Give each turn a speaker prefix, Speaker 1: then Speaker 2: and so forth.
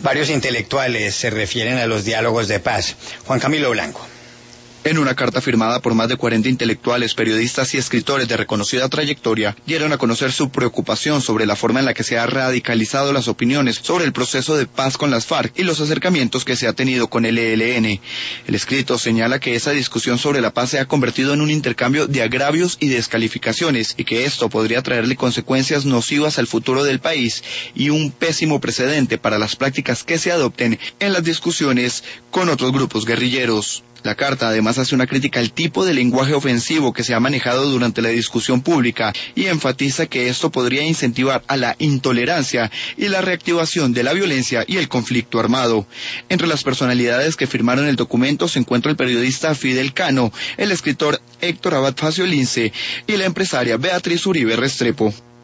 Speaker 1: Varios intelectuales se refieren a los diálogos de paz. Juan Camilo Blanco.
Speaker 2: En una carta firmada por más de 40 intelectuales, periodistas y escritores de reconocida trayectoria, dieron a conocer su preocupación sobre la forma en la que se ha radicalizado las opiniones sobre el proceso de paz con las FARC y los acercamientos que se ha tenido con el ELN. El escrito señala que esa discusión sobre la paz se ha convertido en un intercambio de agravios y descalificaciones y que esto podría traerle consecuencias nocivas al futuro del país y un pésimo precedente para las prácticas que se adopten en las discusiones con otros grupos guerrilleros. La carta además hace una crítica al tipo de lenguaje ofensivo que se ha manejado durante la discusión pública y enfatiza que esto podría incentivar a la intolerancia y la reactivación de la violencia y el conflicto armado. Entre las personalidades que firmaron el documento se encuentra el periodista Fidel Cano, el escritor Héctor Abad Faciolince y la empresaria Beatriz Uribe Restrepo.